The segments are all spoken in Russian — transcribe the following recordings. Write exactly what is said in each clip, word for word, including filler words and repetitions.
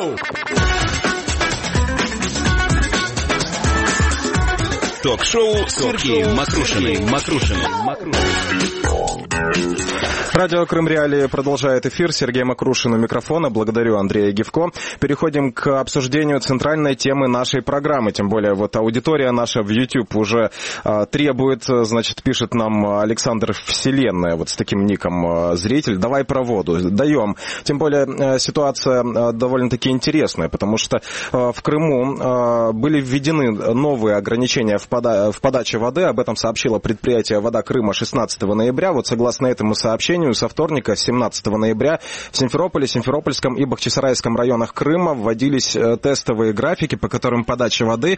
Ток-шоу! Ток-шоу с Сергеем Макрушиным. Макрушиным. Радио Крым Реалии продолжает эфир. Сергей Макрушин у микрофона. Благодарю Андрея Гевко. Переходим к обсуждению центральной темы нашей программы. Тем более вот аудитория наша в YouTube уже а, требует, значит, пишет нам Александр Вселенная, вот с таким ником а, зритель. Давай про воду. Даем. Тем более а, ситуация а, довольно-таки интересная, потому что а, в Крыму а, были введены новые ограничения в, пода- в подаче воды. Об этом сообщило предприятие «Вода Крыма» шестнадцатого ноября. Вот согласно этому сообщению, со вторника, семнадцатого ноября, в Симферополе, Симферопольском и Бахчисарайском районах Крыма вводились тестовые графики, по которым подача воды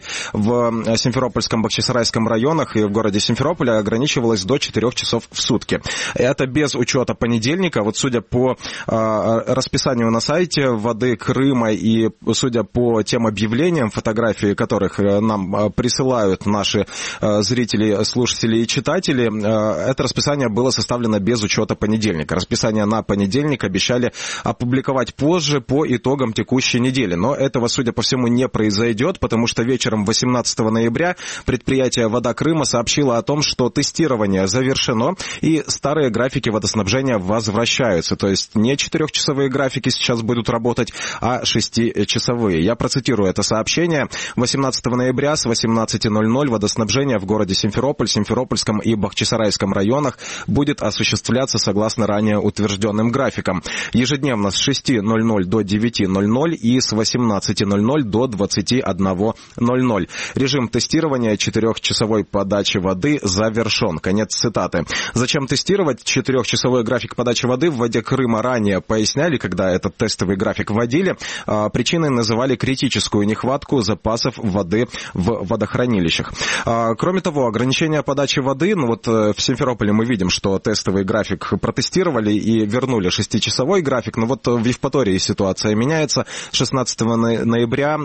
в Симферопольском, Бахчисарайском районах и в городе Симферополе ограничивалась до четырех часов в сутки. Это без учета понедельника. Вот судя по расписанию на сайте «Воды Крыма» и судя по тем объявлениям, фотографии которых нам присылают наши зрители, слушатели и читатели, это расписание было составлено без учета понедельника. Расписание на понедельник обещали опубликовать позже по итогам текущей недели. Но этого, судя по всему, не произойдет, потому что вечером восемнадцатого ноября предприятие «Вода Крыма» сообщило о том, что тестирование завершено и старые графики водоснабжения возвращаются. То есть не четырехчасовые графики сейчас будут работать, а шестичасовые. Я процитирую это сообщение. восемнадцатого ноября с восемнадцати ноль-ноль водоснабжение в городе Симферополь, Симферопольском и Бахчисарайском районах будет осуществляться согласно ранее утвержденным графикам. Ежедневно с шести ноль-ноль до девяти ноль-ноль и с восемнадцати ноль-ноль до двадцати одного ноль-ноль. Режим тестирования четырехчасовой подачи воды завершен. Конец цитаты. Зачем тестировать? Четырехчасовой график подачи воды в воде Крыма ранее поясняли, когда этот тестовый график вводили. Причиной называли критическую нехватку запасов воды в водохранилищах. Кроме того, ограничение подачи воды, ну вот в Симферополе мы видим, что тестовый график протестировали и вернули шестичасовой график, но вот в Евпатории ситуация меняется. шестнадцатого ноября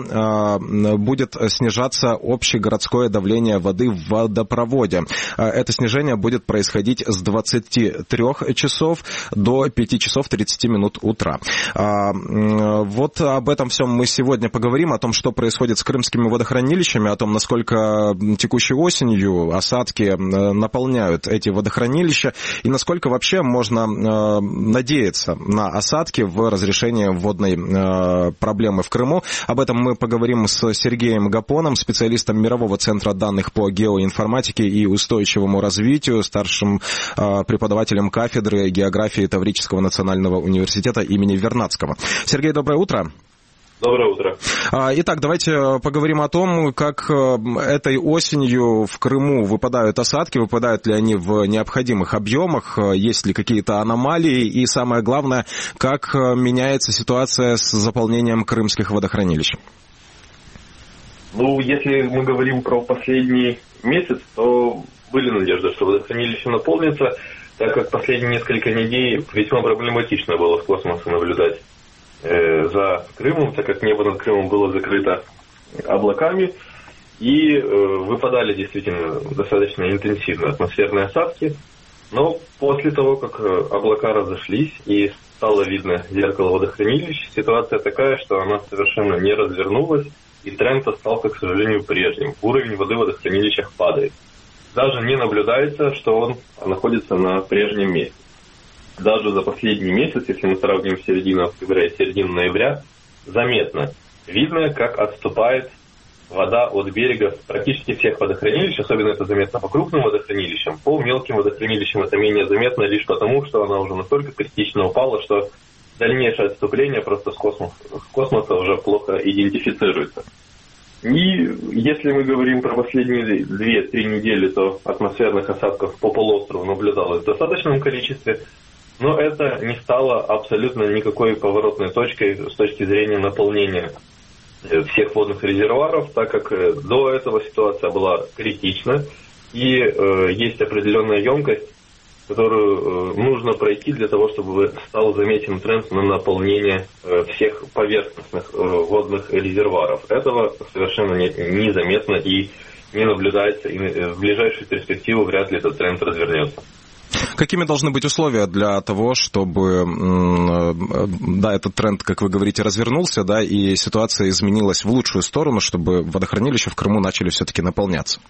э, будет снижаться общегородское давление воды в водопроводе. Это снижение будет происходить с двадцати трёх часов до пяти часов тридцати минут утра. Э, вот об этом всем мы сегодня поговорим, о том, что происходит с крымскими водохранилищами, о том, насколько текущей осенью осадки наполняют эти водохранилища и насколько вообще можно э, надеяться на осадки в разрешении водной э, проблемы в Крыму. Об этом мы поговорим с Сергеем Гапоном, специалистом Мирового центра данных по геоинформатике и устойчивому развитию, старшим э, преподавателем кафедры географии Таврического национального университета имени Вернадского. Сергей, доброе утро. Доброе утро. Итак, давайте поговорим о том, как этой осенью в Крыму выпадают осадки, выпадают ли они в необходимых объемах, есть ли какие-то аномалии и, самое главное, как меняется ситуация с заполнением крымских водохранилищ. Ну, если мы говорим про последний месяц, то были надежды, что водохранилище наполнится, так как последние несколько недель весьма проблематично было в космосе наблюдать за Крымом, так как небо над Крымом было закрыто облаками, и э, выпадали действительно достаточно интенсивно атмосферные осадки, но после того, как облака разошлись и стало видно зеркало водохранилищ, ситуация такая, что она совершенно не развернулась, и тренд остался, к сожалению, прежним. Уровень воды в водохранилищах падает. Даже не наблюдается, что он находится на прежнем месте. Даже за последний месяц, если мы сравним середину октября и середину ноября, заметно видно, как отступает вода от берега практически всех водохранилищ, особенно это заметно по крупным водохранилищам. По мелким водохранилищам это менее заметно лишь потому, что она уже настолько критично упала, что дальнейшее отступление просто с космоса, с космоса уже плохо идентифицируется. И если мы говорим про последние две-три недели, то атмосферных осадков по полуострову наблюдалось в достаточном количестве. Но это не стало абсолютно никакой поворотной точкой с точки зрения наполнения всех водных резервуаров, так как до этого ситуация была критична, и э, есть определенная емкость, которую э, нужно пройти для того, чтобы стал заметен тренд на наполнение э, всех поверхностных э, водных резервуаров. Этого совершенно не, незаметно и не наблюдается, и в ближайшую перспективу вряд ли этот тренд развернется. Какими должны быть условия для того, чтобы, да, этот тренд, как вы говорите, развернулся, да, и ситуация изменилась в лучшую сторону, чтобы водохранилища в Крыму начали все-таки наполняться?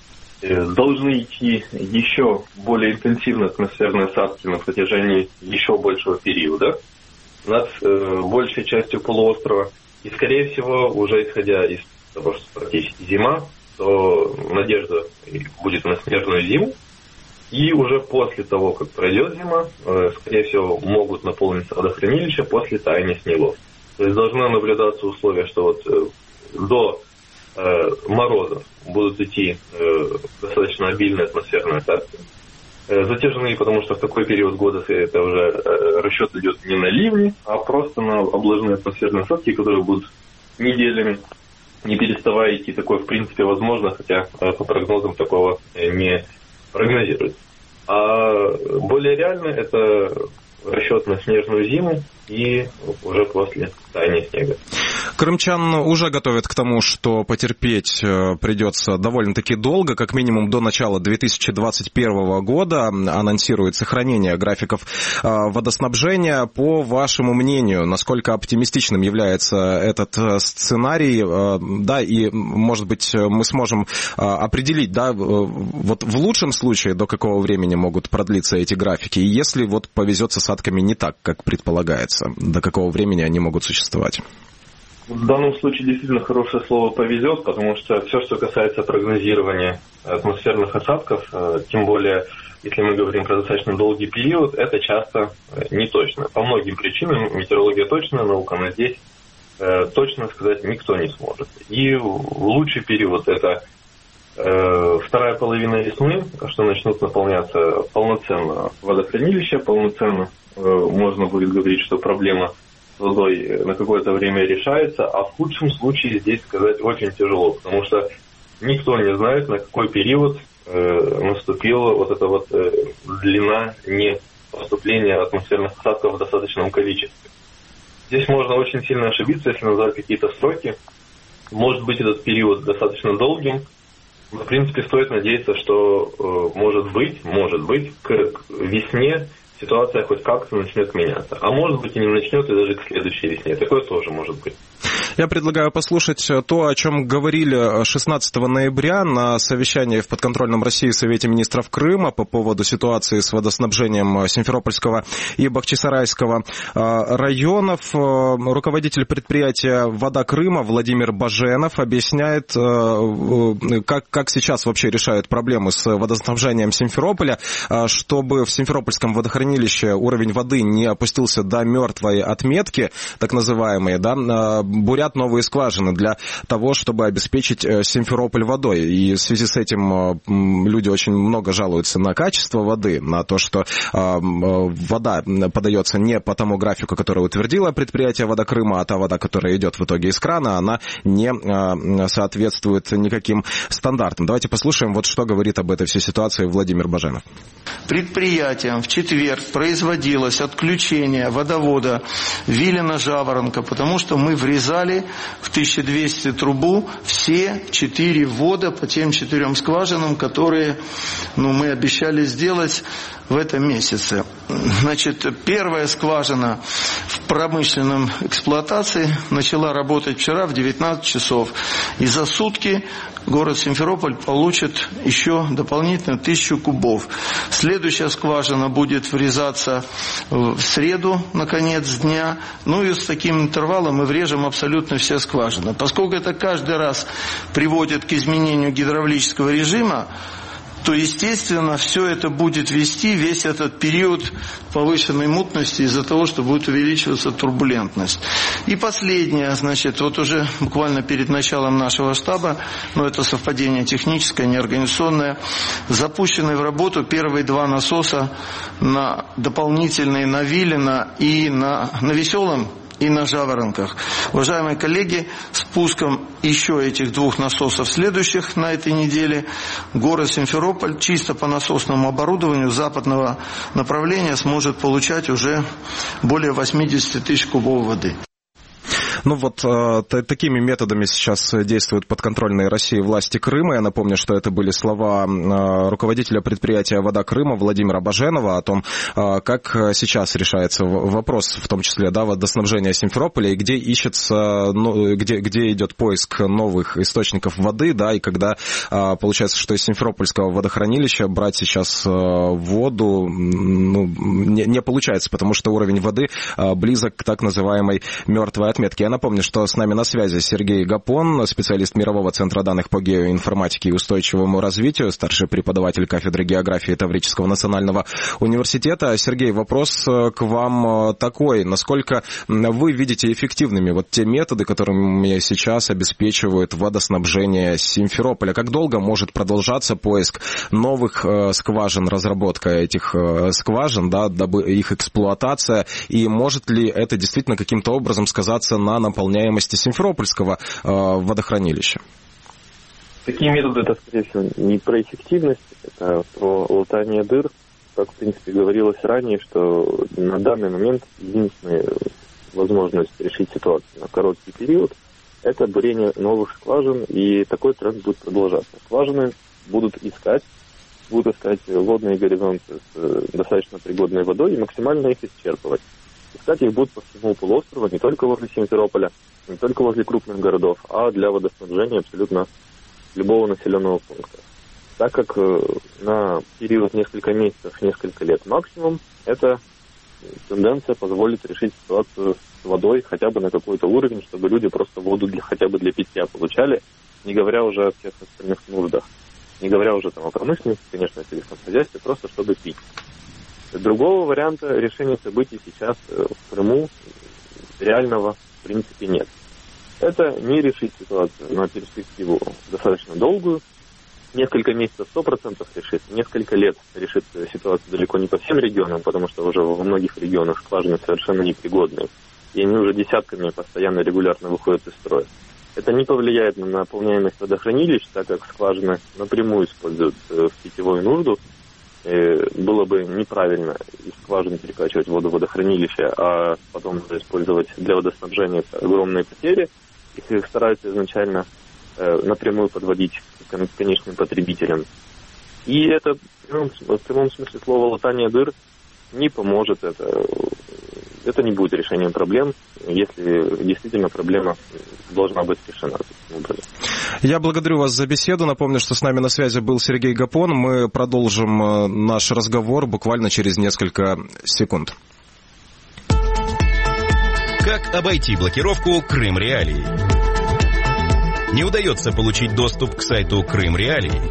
Должны идти еще более интенсивные атмосферные осадки на протяжении еще большего периода над э, большей частью полуострова. И, скорее всего, уже исходя из того, что практически зима, то надежда будет на снежную зиму. И уже после того, как пройдет зима, э, скорее всего, могут наполниться водохранилища после таяния снегов. То есть должно наблюдаться условие, что вот э, до э, морозов будут идти э, достаточно обильные атмосферные осадки. Э, затяжные, потому что в такой период года это уже э, расчет идет не на ливни, а просто на обложенные атмосферные осадки, которые будут неделями, не переставая идти. Такое, в принципе, возможно, хотя э, по прогнозам такого э, не прогнозируется. А более реально это расчет на снежную зиму и уже после таяния снега. Крымчан уже готовят к тому, что потерпеть придется довольно-таки долго, как минимум до начала две тысячи двадцать первого года. Анонсирует сохранение графиков водоснабжения. По вашему мнению, насколько оптимистичным является этот сценарий? Да, и, может быть, мы сможем определить, да, вот в лучшем случае, до какого времени могут продлиться эти графики, и если вот повезет с осадками не так, как предполагается, до какого времени они могут существовать? В данном случае действительно хорошее слово «повезет», потому что все, что касается прогнозирования атмосферных осадков, тем более, если мы говорим про достаточно долгий период, это часто не точно. По многим причинам метеорология точная наука, но здесь точно сказать никто не сможет. И лучший период – это вторая половина весны, что начнут наполняться полноценно водохранилища, полноценно можно будет говорить, что проблема водой на какое-то время решается, а в худшем случае здесь сказать очень тяжело, потому что никто не знает, на какой период э, наступила вот эта вот э, длина непоступления атмосферных осадков в достаточном количестве. Здесь можно очень сильно ошибиться, если назвать какие-то сроки. Может быть, этот период достаточно долгим, но, в принципе, стоит надеяться, что э, может быть, может быть, к, к весне ситуация хоть как-то начнет меняться. А может быть и не начнет, и даже к следующей весне. Такое тоже может быть. Я предлагаю послушать то, о чем говорили шестнадцатого ноября на совещании в подконтрольном России Совете министров Крыма по поводу ситуации с водоснабжением Симферопольского и Бахчисарайского районов. Руководитель предприятия «Вода Крыма» Владимир Баженов объясняет, как, как сейчас вообще решают проблемы с водоснабжением Симферополя, чтобы в Симферопольском водохранилище уровень воды не опустился до мертвой отметки, так называемые, да, бурят новые скважины для того, чтобы обеспечить Симферополь водой. И в связи с этим люди очень много жалуются на качество воды, на то, что вода подается не по тому графику, который утвердило предприятие «Вода Крыма», а та вода, которая идет в итоге из крана, она не соответствует никаким стандартам. Давайте послушаем, вот что говорит об этой всей ситуации Владимир Баженов. Предприятием в четверг производилось отключение водовода Вилина-Жаворонка, потому что мы врезали в тысяча двести трубу все четыре ввода по тем четырем скважинам, которые, ну, мы обещали сделать в этом месяце. Значит, первая скважина в промышленном эксплуатации начала работать вчера в девятнадцать часов. И за сутки город Симферополь получит еще дополнительно тысячу кубов. Следующая скважина будет врезаться в среду, на конец дня. Ну и с таким интервалом мы врежем абсолютно все скважины. Поскольку это каждый раз приводит к изменению гидравлического режима, то, естественно, все это будет вести весь этот период повышенной мутности из-за того, что будет увеличиваться турбулентность. И последнее, значит, вот уже буквально перед началом нашего штаба, но это совпадение техническое, не организационное, запущены в работу первые два насоса на дополнительные на Вилина и на, на Веселом и на Жаворонках. Уважаемые коллеги, с пуском еще этих двух насосов следующих на этой неделе город Симферополь чисто по насосному оборудованию западного направления сможет получать уже более восемьдесят тысяч кубов воды. Ну вот э, т- такими методами сейчас действуют подконтрольные России власти Крыма. Я напомню, что это были слова э, руководителя предприятия «Вода Крыма» Владимира Баженова о том, э, как сейчас решается вопрос, в том числе, да, водоснабжения Симферополя, и где ищется, ну, где, где идет поиск новых источников воды, да, и когда э, получается, что из Симферопольского водохранилища брать сейчас э, воду ну, не, не получается, потому что уровень воды э, близок к так называемой мертвой отметке. Я напомню, что с нами на связи Сергей Гапон, специалист Мирового центра данных по геоинформатике и устойчивому развитию, старший преподаватель кафедры географии Таврического национального университета. Сергей, вопрос к вам такой. Насколько вы видите эффективными вот те методы, которыми сейчас обеспечивают водоснабжение Симферополя? Как долго может продолжаться поиск новых э, скважин, разработка этих э, скважин, да, дабы их эксплуатация, и может ли это действительно каким-то образом сказаться на наполняемости Симферопольского э, водохранилища? Такие методы, это, скорее всего, не про эффективность, это про латание дыр. Как, в принципе, говорилось ранее, что на данный момент единственная возможность решить ситуацию на короткий период – это бурение новых скважин, и такой тренд будет продолжаться. Скважины будут искать, будут искать водные горизонты с достаточно пригодной водой и максимально их исчерпывать. Искать их будут по всему полуострову, не только возле Симферополя, не только возле крупных городов, а для водоснабжения абсолютно любого населенного пункта. Так как на период несколько месяцев, несколько лет максимум, эта тенденция позволит решить ситуацию с водой хотя бы на какой-то уровень, чтобы люди просто воду для, хотя бы для питья получали, не говоря уже о всех остальных нуждах, не говоря уже там о промышленности, конечно, о сельском хозяйстве, просто чтобы пить. Другого варианта решения событий сейчас в Крыму реального в принципе нет. Это не решит ситуацию на перспективу достаточно долгую. Несколько месяцев сто процентов решит, несколько лет решит ситуацию далеко не по всем регионам, потому что уже во многих регионах скважины совершенно непригодные, и они уже десятками постоянно регулярно выходят из строя. Это не повлияет на наполняемость водохранилищ, так как скважины напрямую используют в питьевую нужду. Было бы неправильно из скважин перекачивать воду в водохранилище, а потом использовать для водоснабжения огромные потери. Их стараются изначально напрямую подводить к конечным потребителям. И это в прямом, в прямом смысле слова латание дыр не поможет. Это, это не будет решением проблем, если действительно проблема должна быть решена. Я благодарю вас за беседу. Напомню, что с нами на связи был Сергей Гапон. Мы продолжим наш разговор буквально через несколько секунд. Как обойти блокировку Крым Реалии? Не удается получить доступ к сайту Крым Реалии?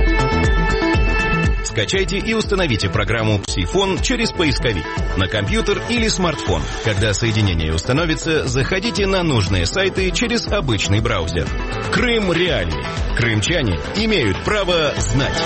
Скачайте и установите программу «Псифон» через поисковик на компьютер или смартфон. Когда соединение установится, заходите на нужные сайты через обычный браузер. Крым Реалии. Крымчане имеют право знать.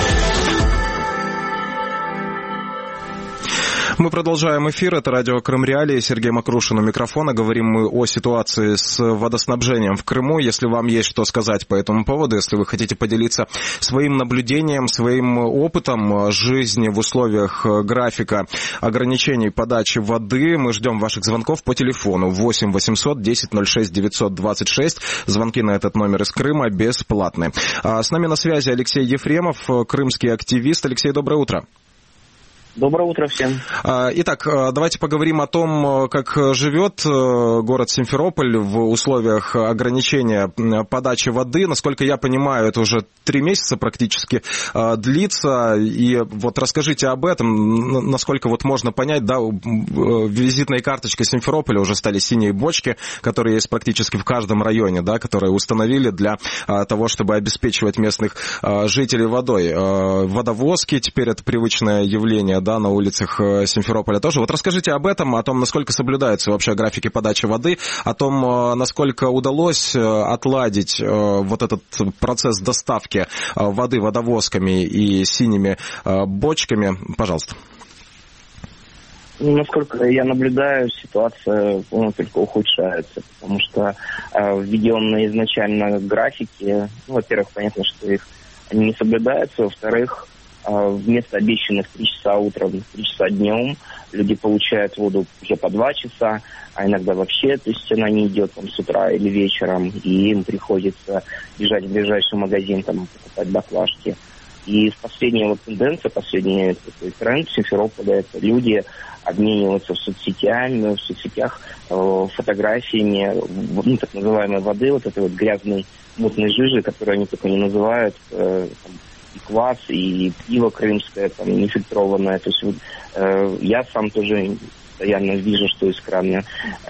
Мы продолжаем эфир. Это радио Крым Реалии. Сергей Макрушин у микрофона. Говорим мы о ситуации с водоснабжением в Крыму. Если вам есть что сказать по этому поводу, если вы хотите поделиться своим наблюдением, своим опытом жизни в условиях графика ограничений подачи воды, мы ждем ваших звонков по телефону восемь восемьсот десять ноль шесть девятьсот двадцать шесть. Звонки на этот номер из Крыма бесплатные. С нами на связи Алексей Ефремов, крымский активист. Алексей, доброе утро. Доброе утро всем. Итак, давайте поговорим о том, как живет город Симферополь в условиях ограничения подачи воды. Насколько я понимаю, это уже три месяца практически длится. И вот расскажите об этом, насколько вот можно понять, да, визитной карточкой Симферополя уже стали синие бочки, которые есть практически в каждом районе, да, которые установили для того, чтобы обеспечивать местных жителей водой. Водовозки теперь это привычное явление, да, на улицах Симферополя тоже. Вот расскажите об этом, о том, насколько соблюдаются вообще графики подачи воды, о том, насколько удалось отладить вот этот процесс доставки воды водовозками и синими бочками. Пожалуйста. Насколько я наблюдаю, ситуация ну, только ухудшается, потому что э, введенные изначально графики, ну, во-первых, понятно, что их они не соблюдаются, во-вторых, вместо обещанных три часа утром, три часа днем люди получают воду уже по два часа, а иногда вообще, то есть она не идет там с утра или вечером, и им приходится бежать в ближайший магазин, там, покупать баклажки. И последняя вот тенденция, последний такой тренд в Симферополе, это люди обмениваются в соцсетях, в соцсетях э, фотографиями, ну, так называемой воды, вот этой вот грязной мутной жижи, которую они только не называют, э, там, и квас, и пиво крымское, там, нефильтрованное. То есть вот, э, я сам тоже постоянно вижу, что из крана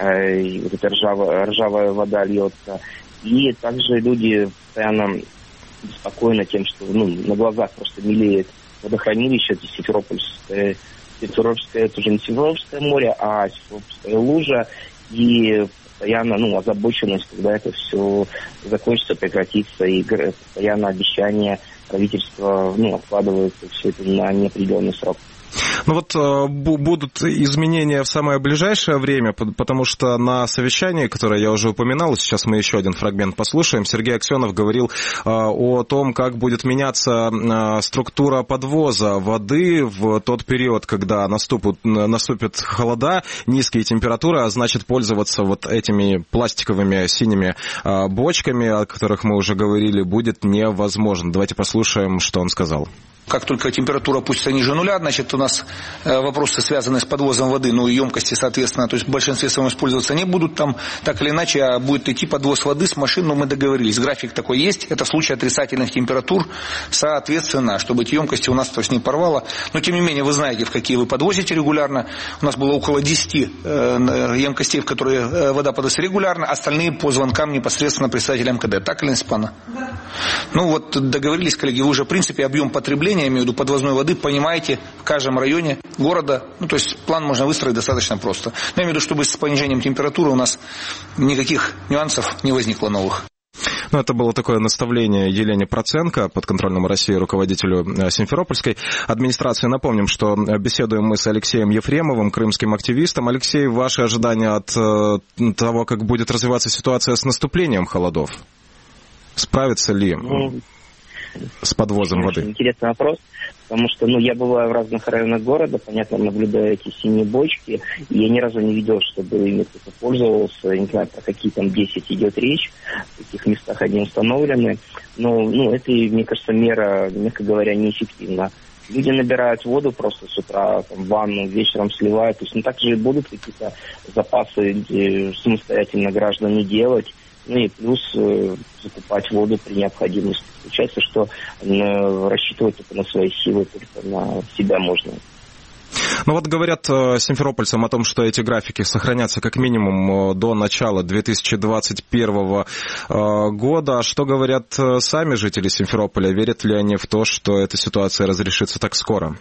э, вот эта ржавая, ржавая вода льется. И также люди постоянно беспокойны тем, что ну, на глазах просто мелеет водохранилище, это Симферопольское, Симферопольское, это уже не Симферопольское море, а Симферопольская лужа, и постоянно ну, озабоченность, когда это все закончится, прекратится, и постоянно обещания правительства ну, откладываются все это на неопределенный срок. Ну вот э, будут изменения в самое ближайшее время, потому что на совещании, которое я уже упоминал, сейчас мы еще один фрагмент послушаем, Сергей Аксенов говорил э, о том, как будет меняться э, структура подвоза воды в тот период, когда наступят, наступят холода, низкие температуры, а значит пользоваться вот этими пластиковыми синими э, бочками, о которых мы уже говорили, будет невозможно. Давайте послушаем, что он сказал. Как только температура опустится ниже нуля, значит, у нас вопросы, связанные с подвозом воды, ну и емкости, соответственно, то есть в большинстве своем использоваться не будут там, так или иначе, а будет идти подвоз воды с машин, но мы договорились. График такой есть, это в случае отрицательных температур, соответственно, чтобы эти емкости у нас то есть не порвало. Но, тем не менее, вы знаете, в какие вы подвозите регулярно. У нас было около десяти емкостей, в которые вода подается регулярно, остальные по звонкам непосредственно представителям МКД. Так, Елена Степановна? Да. Ну вот, договорились, коллеги, вы уже, в принципе, объем потребления, я имею в виду подвозной воды, понимаете, в каждом районе города, ну, то есть план можно выстроить достаточно просто. Но я имею в виду, чтобы с понижением температуры у нас никаких нюансов не возникло новых. Ну, это было такое наставление Елене Проценко, подконтрольному России руководителю Симферопольской администрации. Напомним, что беседуем мы с Алексеем Ефремовым, крымским активистом. Алексей, ваши ожидания от того, как будет развиваться ситуация с наступлением холодов? Справится ли ну, с подвозом воды? Интересный вопрос, потому что ну, я бываю в разных районах города, понятно, наблюдаю эти синие бочки, и я ни разу не видел, чтобы ими кто-то пользовался, не знаю, про какие там десять идет речь, в каких местах они установлены, но ну, это, мне кажется, мера, мягко говоря, неэффективна. Люди набирают воду просто с утра, там, в ванну, вечером сливают, то есть ну, так же и будут какие-то запасы самостоятельно граждане делать. Ну и плюс э, закупать воду при необходимости. Получается, что э, рассчитывать только на свои силы, только на себя можно. Ну вот говорят э, симферопольцам о том, что эти графики сохранятся как минимум э, до начала две тысячи двадцать первого э, года. Что говорят э, сами жители Симферополя? Верят ли они в то, что эта ситуация разрешится так скоро?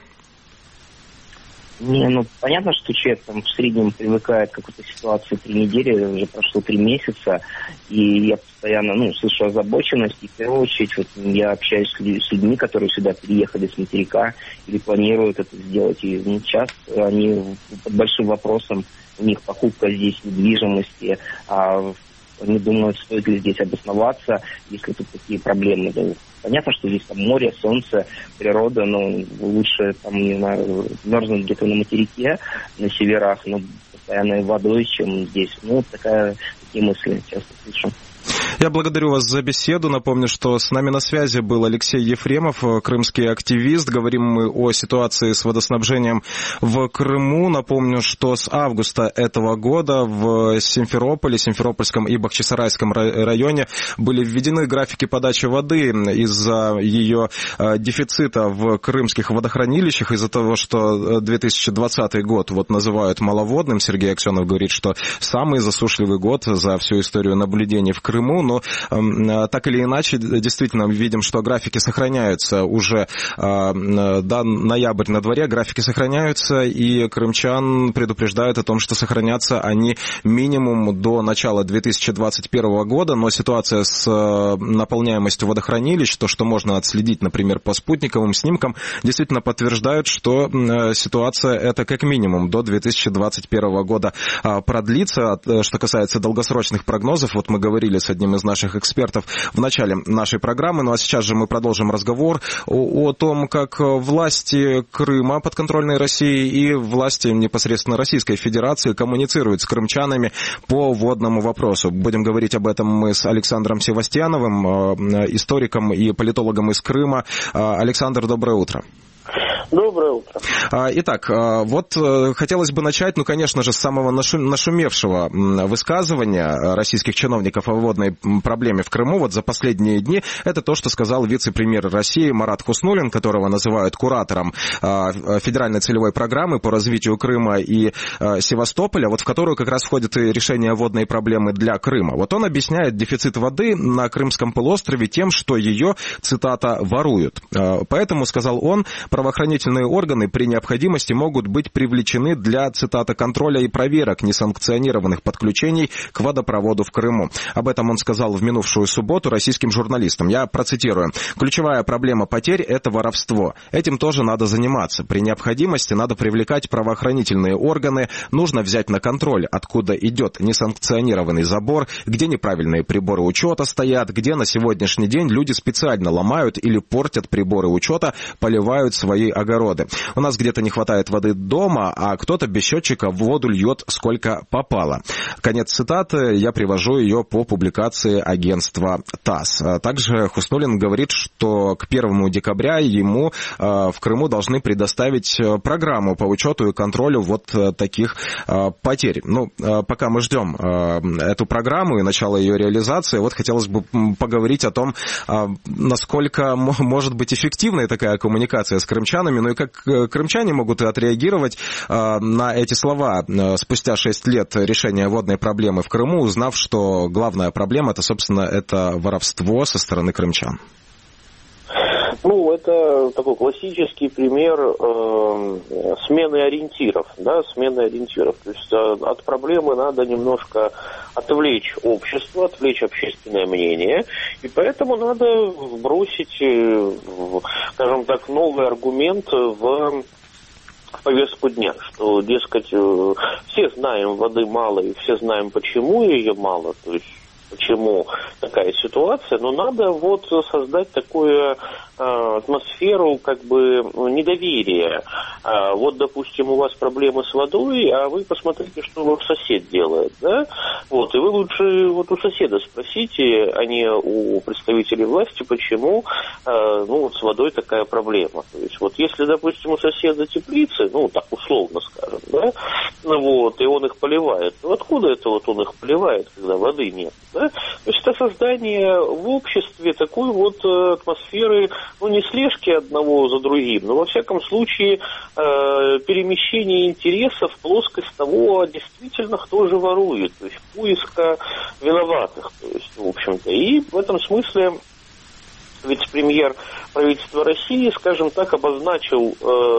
Не, ну, понятно, что человек там в среднем привыкает к какой-то ситуации три недели, уже прошло три месяца, и я постоянно, ну, слышу озабоченность, и в первую очередь, вот, я общаюсь с людьми, которые сюда переехали с материка или планируют это сделать, и ну, часто они под большим вопросом, у них покупка здесь недвижимости, а они думают, стоит ли здесь обосноваться, если тут такие проблемы. Да. Понятно, что здесь там море, солнце, природа, но лучше там, не знаю, мерзнуть где-то на материке, на северах, но постоянной водой, чем здесь. Ну, такая, такие мысли часто слышу. Я благодарю вас за беседу. Напомню, что с нами на связи был Алексей Ефремов, крымский активист. Говорим мы о ситуации с водоснабжением в Крыму. Напомню, что с августа этого года в Симферополе, Симферопольском и Бахчисарайском районе были введены графики подачи воды из-за ее дефицита в крымских водохранилищах, из-за того, что две тысячи двадцатый год вот называют маловодным. Сергей Аксенов говорит, что самый засушливый год за всю историю наблюдений в Крыму. Но э, так или иначе, действительно, мы видим, что графики сохраняются уже, э, да, ноябрь на дворе, графики сохраняются, и крымчан предупреждают о том, что сохранятся они минимум до начала две тысячи двадцать первого года, но ситуация с э, наполняемостью водохранилищ, то, что можно отследить, например, по спутниковым снимкам, действительно подтверждают, что э, ситуация эта как минимум до две тысячи двадцать первого года э, продлится. Что касается долгосрочных прогнозов, вот мы говорили с одним из из наших экспертов в начале нашей программы. Ну а сейчас же мы продолжим разговор о, о том, как власти Крыма, подконтрольной России, и власти непосредственно Российской Федерации коммуницируют с крымчанами по водному вопросу. Будем говорить об этом мы с Александром Севастьяновым, историком и политологом из Крыма. Александр, доброе утро. Доброе утро. Итак, вот хотелось бы начать, ну, конечно же, с самого нашумевшего высказывания российских чиновников о водной проблеме в Крыму вот за последние дни. Это то, что сказал вице-премьер России Марат Хуснуллин, которого называют куратором федеральной целевой программы по развитию Крыма и Севастополя, вот в которую как раз входит и решение водной проблемы для Крыма. Вот он объясняет дефицит воды на Крымском полуострове тем, что ее, цитата, воруют. Поэтому, сказал он, правоохранительные органы при необходимости могут быть привлечены для, цитата, контроля и проверок несанкционированных подключений к водопроводу в Крыму. Об этом он сказал в минувшую субботу российским журналистам. Я процитирую. «Ключевая проблема потерь – это воровство. Этим тоже надо заниматься. При необходимости надо привлекать правоохранительные органы. Нужно взять на контроль, откуда идет несанкционированный забор, где неправильные приборы учета стоят, где на сегодняшний день люди специально ломают или портят приборы учета, поливают свои огороды. У нас где-то не хватает воды дома, а кто-то без счетчика в воду льет сколько попало». Конец цитаты. Я привожу ее по публикации агентства ТАСС. Также Хуснуллин говорит, что к первому декабря ему в Крыму должны предоставить программу по учету и контролю вот таких потерь. Ну, пока мы ждем эту программу и начало ее реализации, вот хотелось бы поговорить о том, насколько может быть эффективной такая коммуникация с крымчанами, ну и как крымчане могут отреагировать на эти слова спустя шесть лет решения водной проблемы в Крыму, узнав, что главная проблема, это, собственно, это воровство со стороны крымчан. Ну, это такой классический пример э, смены ориентиров, да, смены ориентиров. То есть э, от проблемы надо немножко отвлечь общество, отвлечь общественное мнение, и поэтому надо вбросить, э, скажем так, новый аргумент в повестку дня, что, дескать, э, все знаем, воды мало, и все знаем, почему ее мало, то есть почему такая ситуация, но надо вот создать такую э, атмосферу как бы недоверия. А, вот, допустим, у вас проблемы с водой, а вы посмотрите, что ваш сосед делает, да? Вот, и вы лучше вот у соседа спросите, а не у представителей власти, почему э, ну, вот с водой такая проблема. То есть вот если, допустим, у соседа теплицы, ну, так условно скажем, да, ну, вот, и он их поливает, то откуда это вот он их поливает, когда воды нет? Да? То есть это создание в обществе такой вот э, атмосферы, ну, не слежки одного за другим, но во всяком случае э, перемещение интересов в плоскость того, действительно, кто же ворует, то есть поиска виноватых, то есть, в общем-то. И в этом смысле вице-премьер правительства России, скажем так, обозначил,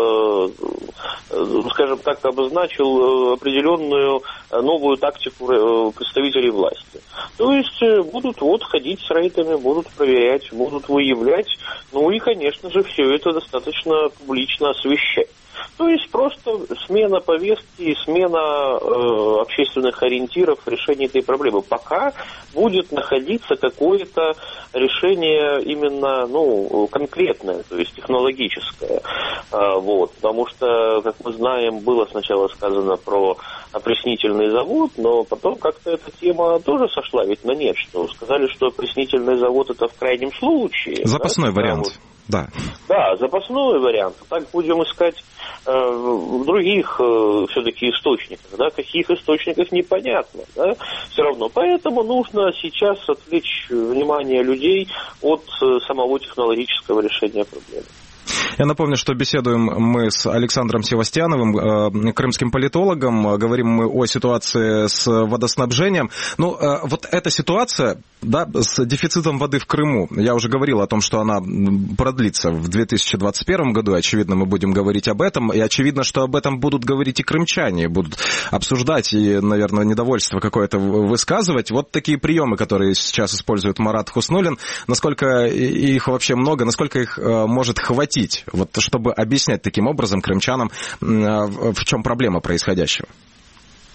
э, скажем так, обозначил определенную новую тактику представителей власти. То есть будут вот ходить с рейдами, будут проверять, будут выявлять, ну и, конечно же, все это достаточно публично освещать. То есть просто смена повестки, смена э, общественных ориентиров в решении этой проблемы. Пока будет находиться какое-то решение именно, ну, конкретное, то есть технологическое. Э, вот, потому что, как мы знаем, было сначала сказано про опреснительный завод, но потом как-то эта тема тоже сошла ведь на нет, что сказали, что опреснительный завод это в крайнем случае. Запасной да, вариант. Вот. Да. Да, запасной вариант. Так будем искать э, в других э, все-таки источниках, да, каких источниках непонятно, да, все равно. Поэтому нужно сейчас отвлечь внимание людей от э, самого технологического решения проблемы. Я напомню, что беседуем мы с Александром Севастьяновым, крымским политологом. Говорим мы о ситуации с водоснабжением. Ну, вот эта ситуация, да, с дефицитом воды в Крыму, я уже говорил о том, что она продлится в две тысячи двадцать первом году. Очевидно, мы будем говорить об этом. И очевидно, что об этом будут говорить и крымчане, будут обсуждать и, наверное, недовольство какое-то высказывать. Вот такие приемы, которые сейчас использует Марат Хуснуллин. Насколько их вообще много, насколько их может хватить? Вот чтобы объяснять таким образом крымчанам, в чем проблема происходящего.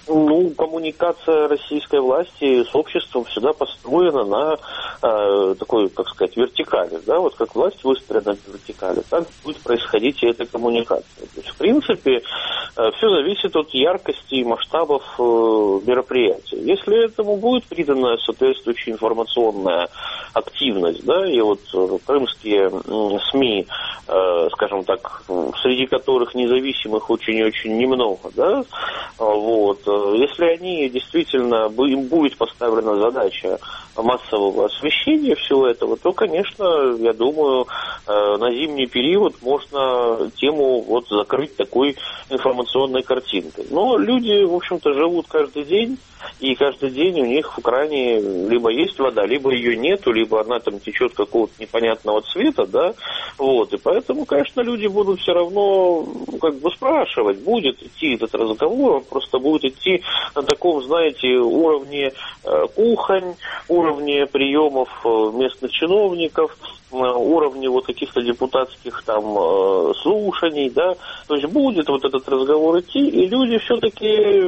Ну, коммуникация российской власти с обществом всегда построена на э, такой, как сказать, вертикали. Да? Вот как власть выстроена в вертикали, так будет происходить и эта коммуникация. То есть, в принципе, э, все зависит от яркости и масштабов э, мероприятия. Если этому будет придана соответствующая информационная активность, да, и вот э, крымские э, СМИ, э, скажем так, среди которых независимых очень и очень немного, да, вот, если они действительно, им будет поставлена задача массового освещения всего этого, то, конечно, я думаю, на зимний период можно тему вот закрыть такой информационной картинкой. Но люди, в общем-то, живут каждый день, и каждый день у них в кране либо есть вода, либо ее нету, либо она там течет какого-то непонятного цвета, да, вот, и поэтому, конечно, люди будут все равно, как бы, спрашивать, будет идти этот разговор, он просто будет идти на таком, знаете, уровне э, кухонь, уровне приемов местных чиновников, уровне вот каких-то депутатских там э, слушаний, да, то есть будет вот этот разговор идти, и люди все-таки,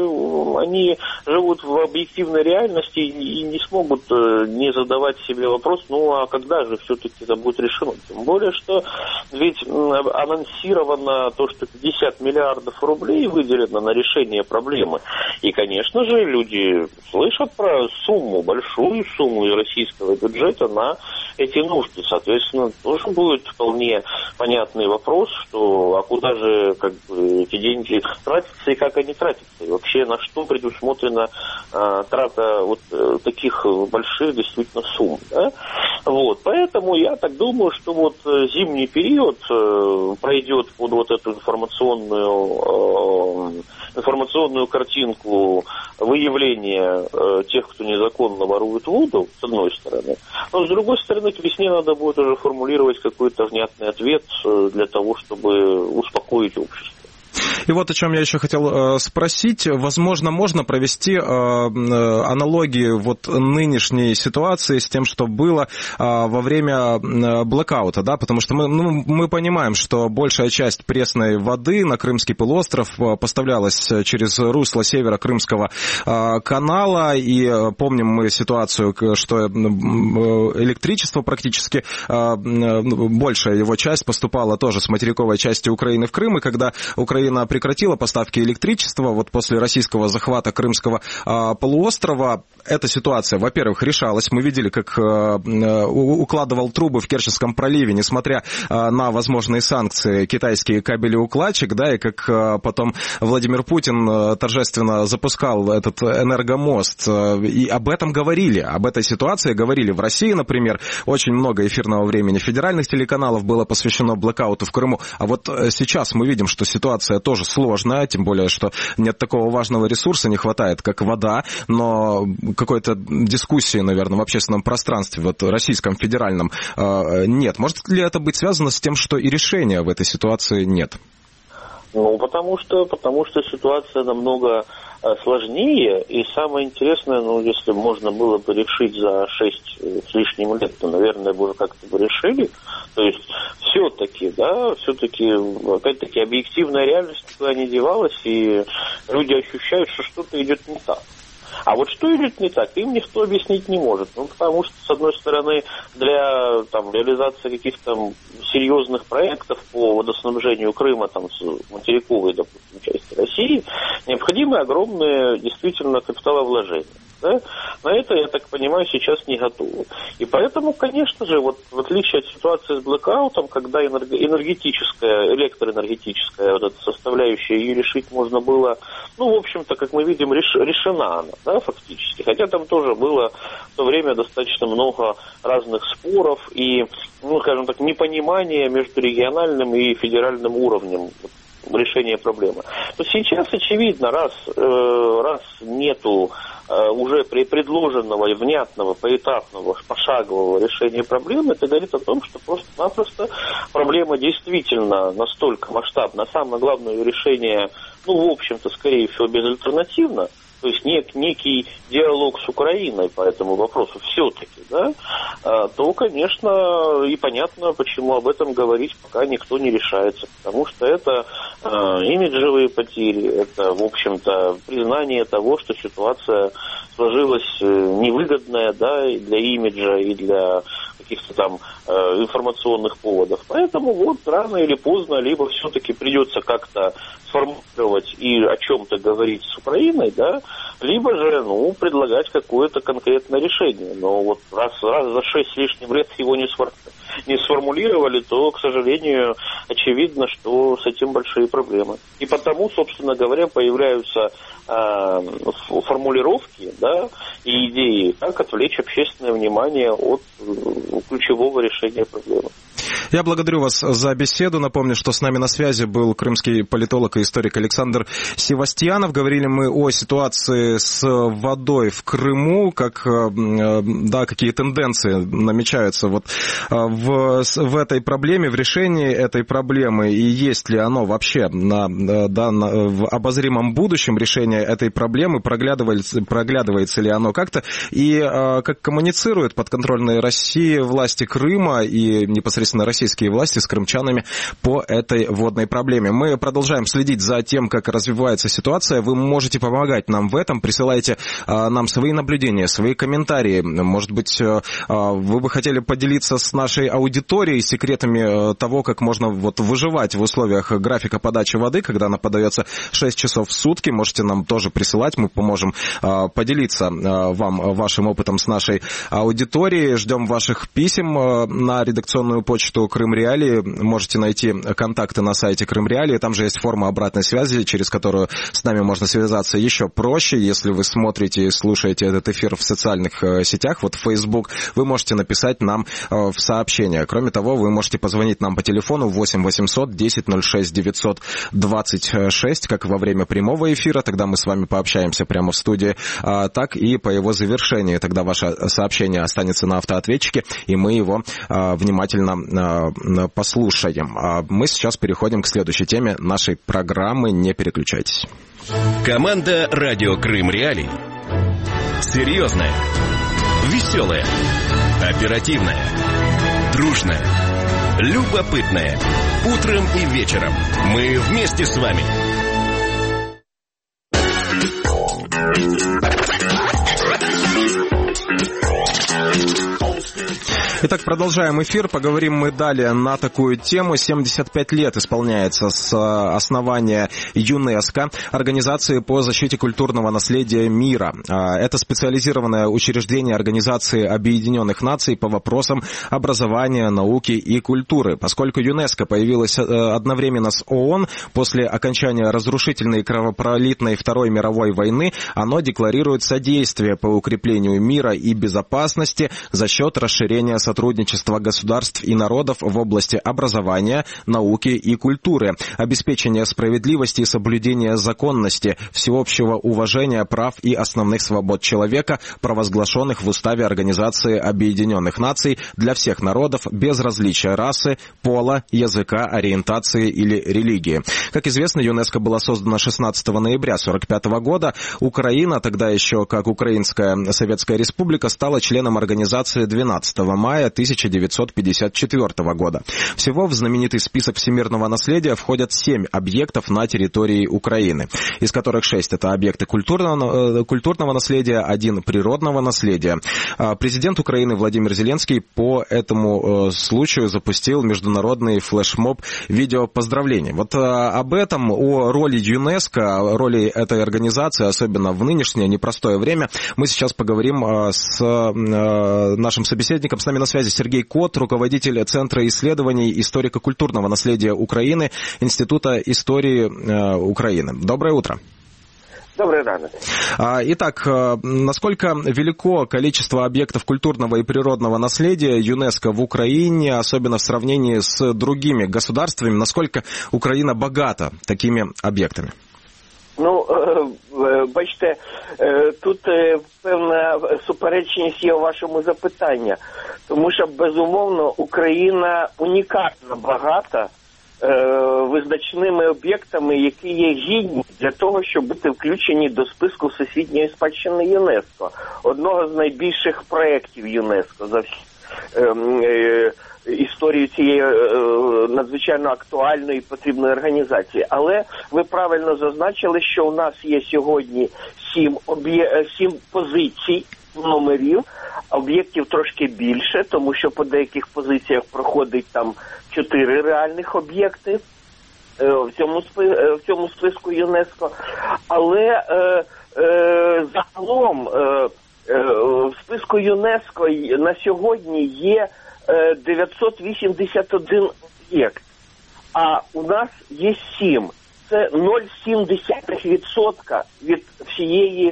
они живут в объективной реальности и не смогут э, не задавать себе вопрос, ну а когда же все-таки это будет решено? Тем более, что ведь анонсировано то, что пятьдесят миллиардов рублей выделено на решение проблемы, и, конечно же, люди слышат про сумму, большую сумму из российского бюджета на эти нужды, соответственно, тоже будет вполне понятный вопрос, что а куда же, как бы, эти деньги тратятся и как они тратятся, и вообще на что предусмотрена а, трата вот а, таких больших действительно сумм, да? Вот, поэтому я так думаю, что вот зимний период а, пройдет под вот эту информационную а, информационную картинку выявления а, тех, кто незаконно ворует воду, с одной стороны, но с другой стороны к весне надо будет уже формулировать какой-то внятный ответ для того, чтобы успокоить общество. И вот о чем я еще хотел э, спросить. Возможно, можно провести э, аналогию вот нынешней ситуации с тем, что было э, во время э, блэкаута, да, потому что мы, ну, мы понимаем, что большая часть пресной воды на Крымский полуостров э, поставлялась через русло севера Крымского э, канала, и э, помним мы ситуацию, что э, электричество практически, э, большая его часть поступала тоже с материковой части Украины в Крым, и когда Украина прекратила поставки электричества вот после российского захвата Крымского а, полуострова. Эта ситуация, во-первых, решалась. Мы видели, как а, укладывал трубы в Керченском проливе, несмотря а, на возможные санкции, китайский кабелеукладчик, да, и как а, потом Владимир Путин а, торжественно запускал этот энергомост. А, и об этом говорили, об этой ситуации говорили в России, например. Очень много эфирного времени федеральных телеканалов было посвящено блэкауту в Крыму. А вот сейчас мы видим, что ситуация тоже сложная, тем более, что нет такого важного ресурса, не хватает, как вода, но какой-то дискуссии, наверное, в общественном пространстве, вот российском, федеральном, нет. Может ли это быть связано с тем, что и решения в этой ситуации нет? Ну, потому что, потому что ситуация намного сложнее, и самое интересное, ну, если можно было бы решить за шесть с лишним лет, то, наверное, бы уже как-то бы решили. То есть все-таки, да, все-таки, опять-таки, объективная реальность никуда не девалась, и люди ощущают, что что-то идет не так. А вот что идет не так, им никто объяснить не может. Ну, потому что, с одной стороны, для там, реализации каких-то серьезных проектов по водоснабжению Крыма, там, с материковой, допустим, части России, необходимы огромные, действительно, капиталовложения. Да? На это, я так понимаю, сейчас не готовы. И поэтому, конечно же, вот в отличие от ситуации с блэкаутом, когда энергетическая, электроэнергетическая вот эта составляющая, ее решить можно было, ну, в общем-то, как мы видим, реш, решена она, да, фактически. Хотя там тоже было в то время достаточно много разных споров и, ну, скажем так, непонимания между региональным и федеральным уровнем решения проблемы. То сейчас, очевидно, раз, э, раз нету э, уже при предложенного и внятного, поэтапного, пошагового решения проблемы, это говорит о том, что просто-напросто проблема действительно настолько масштабна. Самое главное, ее решение, ну, в общем-то, скорее всего, безальтернативно. то есть нек, некий диалог с Украиной по этому вопросу все-таки, да, то, конечно, и понятно, почему об этом говорить пока никто не решается, потому что это э, имиджевые потери, это, в общем-то, признание того, что ситуация сложилась невыгодная, да, и для имиджа, и для каких-то там э, информационных поводов. Поэтому вот рано или поздно либо все-таки придется как-то сформулировать и о чем-то говорить с Украиной, да, либо же, ну, предлагать какое-то конкретное решение. Но вот раз, раз за шесть с лишним лет его не, сфор... не сформулировали, то, к сожалению, очевидно, что с этим большие проблемы. И потому, собственно говоря, появляются э, формулировки, да, и идеи, как отвлечь общественное внимание от э, ключевого решения проблемы. Я благодарю вас за беседу. Напомню, что с нами на связи был крымский политолог и историк Александр Севастьянов. Говорили мы о ситуации с водой в Крыму, как, да, какие тенденции намечаются вот в, в этой проблеме, в решении этой проблемы, и есть ли оно вообще на, да, на, в обозримом будущем решение этой проблемы, проглядывается, проглядывается ли оно как-то, и как коммуницируют подконтрольные России власти Крыма и непосредственно российские власти с крымчанами по этой водной проблеме. Мы продолжаем следить за тем, как развивается ситуация. Вы можете помогать нам в этом. Присылайте а, нам свои наблюдения, свои комментарии. Может быть, а, вы бы хотели поделиться с нашей аудиторией секретами а, того, как можно вот выживать в условиях графика подачи воды, когда она подается шесть часов в сутки. Можете нам тоже присылать. Мы поможем а, поделиться а, вам вашим опытом с нашей аудиторией. Ждем ваших писем а, на редакционную почту Крым Реалии. Можете найти контакты на сайте Крым Реалии. Там же есть форма обратной связи, через которую с нами можно связаться еще проще. Если вы смотрите и слушаете этот эфир в социальных сетях, вот в Facebook, вы можете написать нам в сообщение. Кроме того, вы можете позвонить нам по телефону восемь восемьсот десять ноль шесть девятьсот двадцать шесть, как во время прямого эфира. Тогда мы с вами пообщаемся прямо в студии, так и по его завершении. Тогда ваше сообщение останется на автоответчике, и мы его внимательно послушаем. А мы сейчас переходим к следующей теме нашей программы. Не переключайтесь. Команда «Радио Крым Реалии». Серьезная, веселая, оперативная, дружная, любопытная. Утром и вечером мы вместе с вами. Итак, продолжаем эфир. Поговорим мы далее на такую тему. семьдесят пять лет исполняется с основания ЮНЕСКО, Организации по защите культурного наследия мира. Это специализированное учреждение Организации Объединенных Наций по вопросам образования, науки и культуры. Поскольку ЮНЕСКО появилось одновременно с ООН после окончания разрушительной и кровопролитной Второй мировой войны, оно декларирует содействие по укреплению мира и безопасности за счет расширения сотрудничества государств и народов в области образования, науки и культуры, обеспечения справедливости и соблюдения законности, всеобщего уважения прав и основных свобод человека, провозглашенных в Уставе Организации Объединенных Наций для всех народов без различия расы, пола, языка, ориентации или религии. Как известно, ЮНЕСКО была создана шестнадцатого ноября сорок пятого года. Украина, тогда еще как Украинская Советская Республика, стала членом организации двенадцатого мая тысяча девятьсот пятьдесят четвёртого года. Всего в знаменитый список всемирного наследия входят семь объектов на территории Украины, из которых шесть это объекты культурного, культурного наследия, один природного наследия. Президент Украины Владимир Зеленский по этому случаю запустил международный флешмоб видеопоздравлений. Вот об этом, о роли ЮНЕСКО, о роли этой организации, особенно в нынешнее непростое время, мы сейчас поговорим с нашим собеседником. С нами на связи Сергей Кот, руководитель Центра исследований историко-культурного наследия Украины, Института истории э, Украины. Доброе утро. Доброе утро. Итак, насколько велико количество объектов культурного и природного наследия ЮНЕСКО в Украине, особенно в сравнении с другими государствами, насколько Украина богата такими объектами? Ну, бачите, тут певна суперечність є у вашому запитанні, тому що, безумовно, Україна унікально багата визначними об'єктами, які є гідні для того, щоб бути включені до списку Всесвітньої спадщини ЮНЕСКО. Одного з найбільших проєктів ЮНЕСКО за всі історію цієї надзвичайно актуальної і потрібної організації. Але ви правильно зазначили, що у нас є сьогодні сім, об'є... сім позицій, номерів, об'єктів трошки більше, тому що по деяких позиціях проходить там чотири реальних об'єкти в цьому, в цьому списку ЮНЕСКО. Але е, е, загалом е, е, в списку ЮНЕСКО на сьогодні є дев'ятсот вісімдесят один об'єкт, а у нас є сім. Це нуль цілих сім десятих відсотка від всієї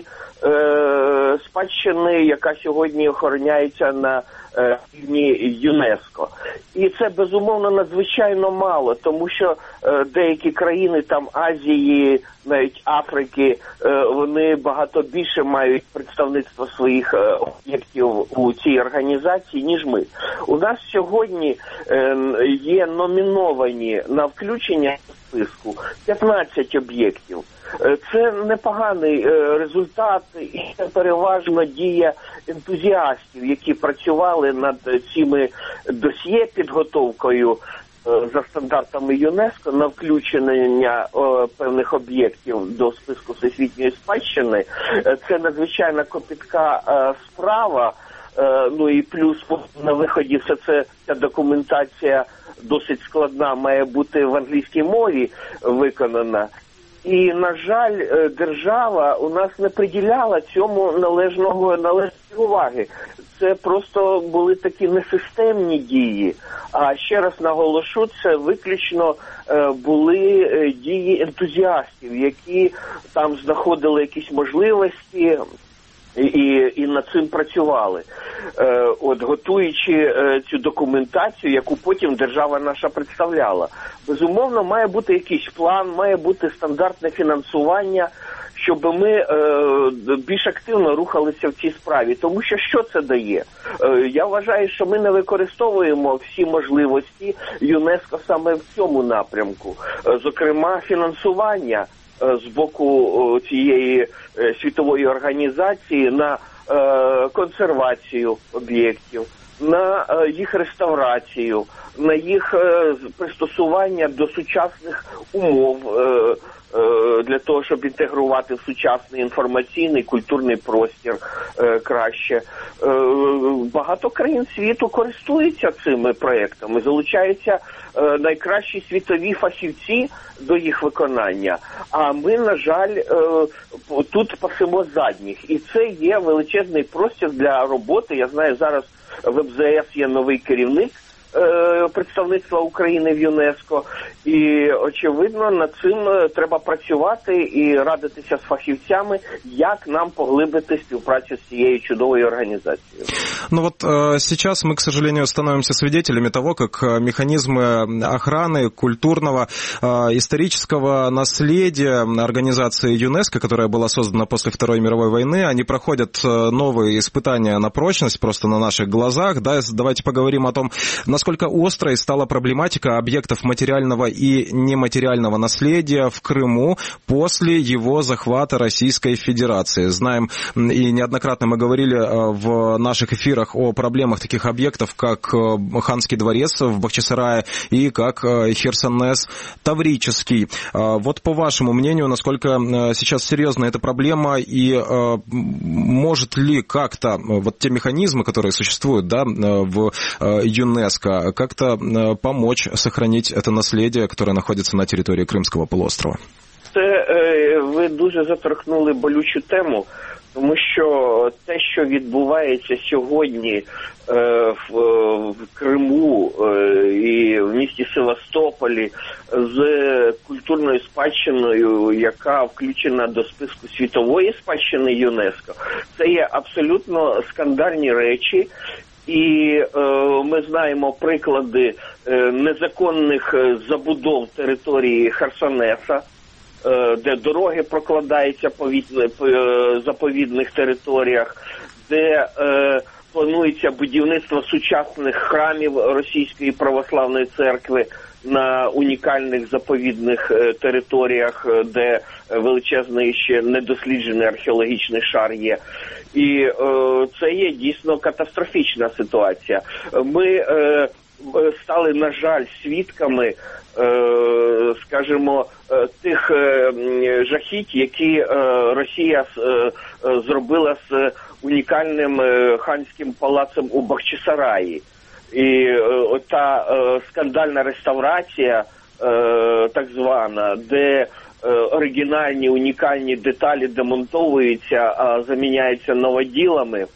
е, спадщини, яка сьогодні охороняється на рівні е, ЮНЕСКО. І це, безумовно, надзвичайно мало, тому що е, деякі країни там Азії, навіть Африки, е, вони багато більше мають представництво своїх е, об'єктів у цій організації, ніж ми. У нас сьогодні е, є номіновані на включення списку п'ятнадцять об'єктів. Це непоганий результат, і це переважно дія ентузіастів, які працювали над цими досьє підготовкою за стандартами ЮНЕСКО на включення певних об'єктів до списку всесвітньої спадщини. Це надзвичайно копітка справа. Ну і плюс на виході все це, ця документація досить складна, має бути в англійській мові виконана. І, на жаль, держава у нас не приділяла цьому належного, належної уваги. Це просто були такі несистемні дії. А ще раз наголошу, це виключно е, були дії ентузіастів, які там знаходили якісь можливості і, і над цим працювали, е, от готуючи е, цю документацію, яку потім держава наша представляла. Безумовно, має бути якийсь план, має бути стандартне фінансування, щоб ми е, більш активно рухалися в цій справі. Тому що що це дає? Е, я вважаю, що ми не використовуємо всі можливості ЮНЕСКО саме в цьому напрямку. Е, зокрема, фінансування з боку цієї світової організації на е, консервацію об'єктів, на е, їх реставрацію, на їх е, пристосування до сучасних умов, е, е, для того, щоб інтегрувати в сучасний інформаційний, культурний простір е, краще. Е, багато країн світу користуються цими проєктами, залучаються е, найкращі світові фахівці до їх виконання. А ми, на жаль, е, тут пасемо задніх. І це є величезний простір для роботи. Я знаю, зараз в ем зе ес є новий керівник представництва України в ЮНЕСКО, і, очевидно, над цим треба працювати і радитися з фахівцями, як нам поглибити співпрацю с цією чудовой организацией. Ну вот э, сейчас мы, к сожалению, становимся свидетелями того, как механизмы охраны культурного, э, исторического наследия организации ЮНЕСКО, которая была создана после Второй мировой войны, они проходят новые испытания на прочность просто на наших глазах. Да, давайте поговорим о том, насколько острой стала проблематика объектов материального и нематериального наследия в Крыму после его захвата Российской Федерации. Знаем, и неоднократно мы говорили в наших эфирах о проблемах таких объектов, как Ханский дворец в Бахчисарае и как Херсонес Таврический. Вот по вашему мнению, насколько сейчас серьезна эта проблема и может ли как-то вот те механизмы, которые существуют, да, в ЮНЕСКО, как-то помочь сохранить это наследие, которое находится на территории Крымского полуострова? Це ви дуже заторкнули болючу тему, тому що те, що відбувається сьогодні в, в Криму і в місті Севастополі з культурною спадщиною, яка включена до списку світової спадщини ЮНЕСКО, це є абсолютно скандальні речі. І е, ми знаємо приклади е, незаконних забудов території Херсонеса, е, де дороги прокладаються по е, заповідних територіях, де е, планується будівництво сучасних храмів Російської православної церкви на унікальних заповідних територіях, де величезний ще недосліджений археологічний шар є. І е, це є дійсно катастрофічна ситуація. Ми е, стали, на жаль, свідками, е, скажімо, тих е, жахіть, які е, Росія е, зробила з унікальним е, ханським палацем у Бахчисараї. І е, та е, скандальна реставрація, е, так звана, де оригінальні, унікальні деталі демонтовуються, а заміняються новоділами.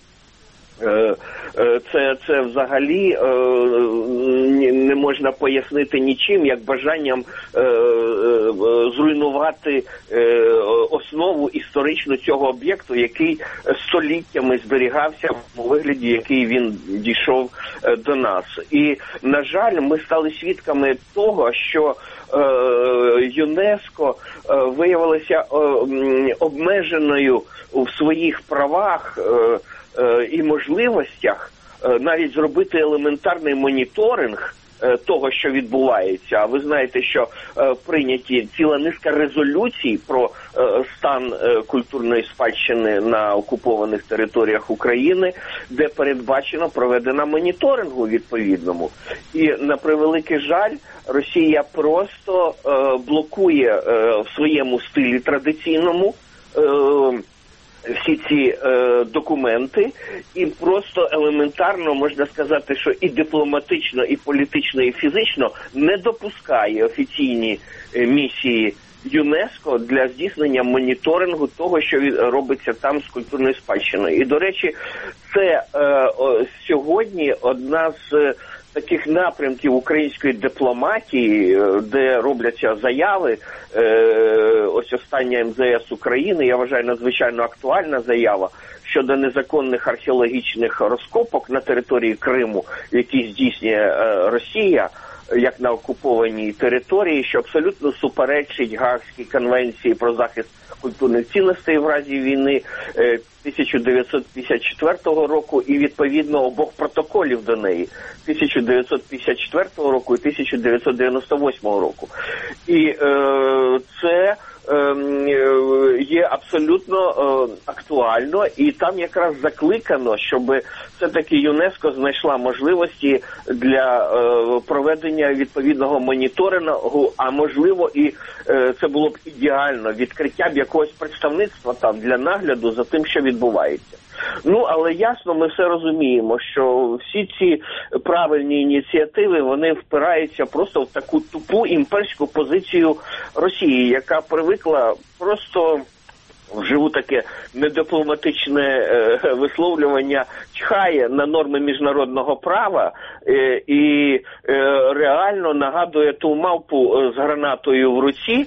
Це, це взагалі не можна пояснити нічим, як бажанням зруйнувати основу історичну цього об'єкту, який століттями зберігався у вигляді, який він дійшов до нас. І, на жаль, ми стали свідками того, що ЮНЕСКО виявилося обмеженою в своїх правах і можливостях навіть зробити елементарний моніторинг того, що відбувається. А ви знаєте, що прийняті ціла низка резолюцій про стан культурної спадщини на окупованих територіях України, де передбачено проведення моніторингу відповідному. І, на превеликий жаль, Росія просто блокує в своєму стилі традиційному всі ці е, документи, і просто елементарно можна сказати, що і дипломатично, і політично, і фізично не допускає офіційні е, місії ЮНЕСКО для здійснення моніторингу того, що робиться там з культурною спадщиною. І, до речі, це е, о, сьогодні одна з е, таких напрямків української дипломатії, де робляться заяви. Ось остання ем зе ес України, я вважаю, надзвичайно актуальна заява щодо незаконних археологічних розкопок на території Криму, які здійснює Росія, як на окупованій території, що абсолютно суперечить Гаазькій конвенції про захист культурних цінностей в разі війни тисяча дев'ятсот п'ятдесят четвертого року і, відповідно, обох протоколів до неї тисяча дев'ятсот п'ятдесят четвертого року і тисяча дев'ятсот дев'яносто восьмого року. І е, це є абсолютно е, актуально, і там якраз закликано, щоб все-таки ЮНЕСКО знайшла можливості для е, проведення відповідного моніторингу, а можливо і е, це було б ідеально, відкриття б якогось представництва там для нагляду за тим, що відбувається. Ну, але ясно, ми все розуміємо, що всі ці правильні ініціативи, вони впираються просто в таку тупу імперську позицію Росії, яка привикла просто, вживу таке недипломатичне е, висловлювання, чхає на норми міжнародного права е, і е, реально нагадує ту мавпу з гранатою в руці,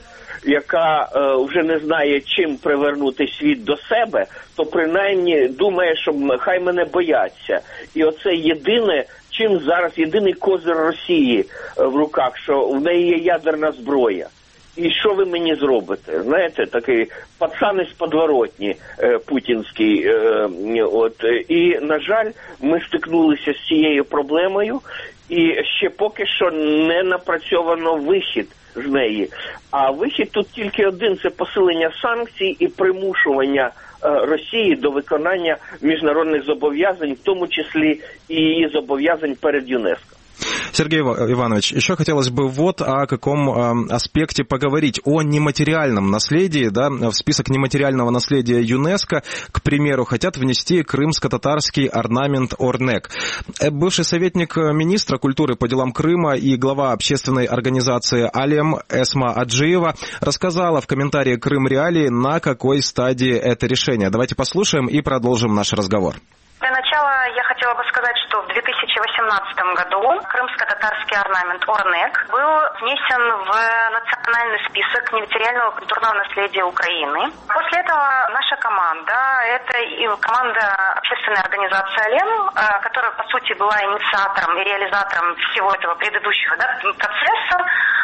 яка е, вже не знає, чим привернути світ до себе, то принаймні думає, що хай мене бояться. І оце єдине, чим зараз єдиний козир Росії е, в руках, що в неї є ядерна зброя. І що ви мені зробите? Знаєте, такий пацан із подворотні е, путінський. Е, от. І, на жаль, ми стикнулися з цією проблемою, і ще поки що не напрацьовано вихід з неї. А вихід тут тільки один – це посилення санкцій і примушування е, Росії до виконання міжнародних зобов'язань, в тому числі і її зобов'язань перед ЮНЕСКО. Сергей Иванович, еще хотелось бы вот о каком э, аспекте поговорить, о нематериальном наследии, да, в список нематериального наследия ЮНЕСКО, к примеру, хотят внести крымско-татарский орнамент Орнек. Бывший советник министра культуры по делам Крыма и глава общественной организации Алем Эсма Аджиева рассказала в комментарии «Крым Реалии», на какой стадии это решение. Давайте послушаем и продолжим наш разговор. Для начала я хотела бы сказать, что в две тысячи восемнадцатом году крымско-татарский орнамент Орнек был внесен в национальный список нематериального культурного наследия Украины. После этого наша команда, это и команда общественной организации «Алем», которая, по сути, была инициатором и реализатором всего этого предыдущего, да, процесса,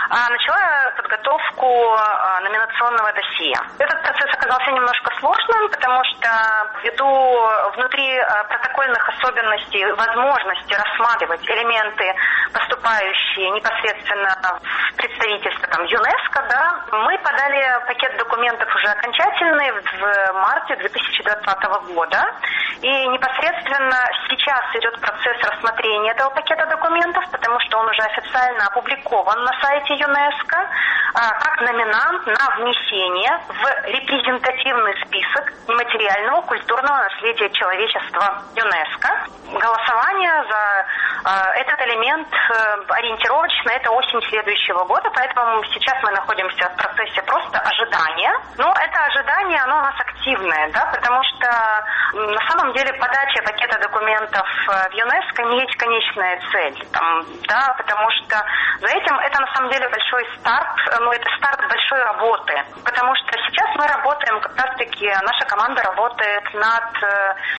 начала подготовку номинационного досье. Этот процесс оказался немножко сложным, потому что ввиду внутри протокольных особенностей возможности рассматривать элементы, поступающие непосредственно в представительство там, ЮНЕСКО, да, мы подали пакет документов уже окончательный в марте две тысячи двадцатого года. И непосредственно сейчас идет процесс рассмотрения этого пакета документов, потому что он уже официально опубликован на сайте ЮНЕСКО как номинант на внесение в репрезентативный список нематериального культурного наследия человечества ЮНЕСКо. Голосование за этот элемент ориентировочно это осень следующего года, поэтому сейчас мы находимся в процессе просто ожидания. Но это ожидание, оно у нас активное, да, потому что на самом деле подача пакета документов в ЮНЕСКО не есть конечная цель, там, да, потому что за этим это на самом деле большой старт, ну это старт большой работы, потому что сейчас мы работаем, как раз таки наша команда работает над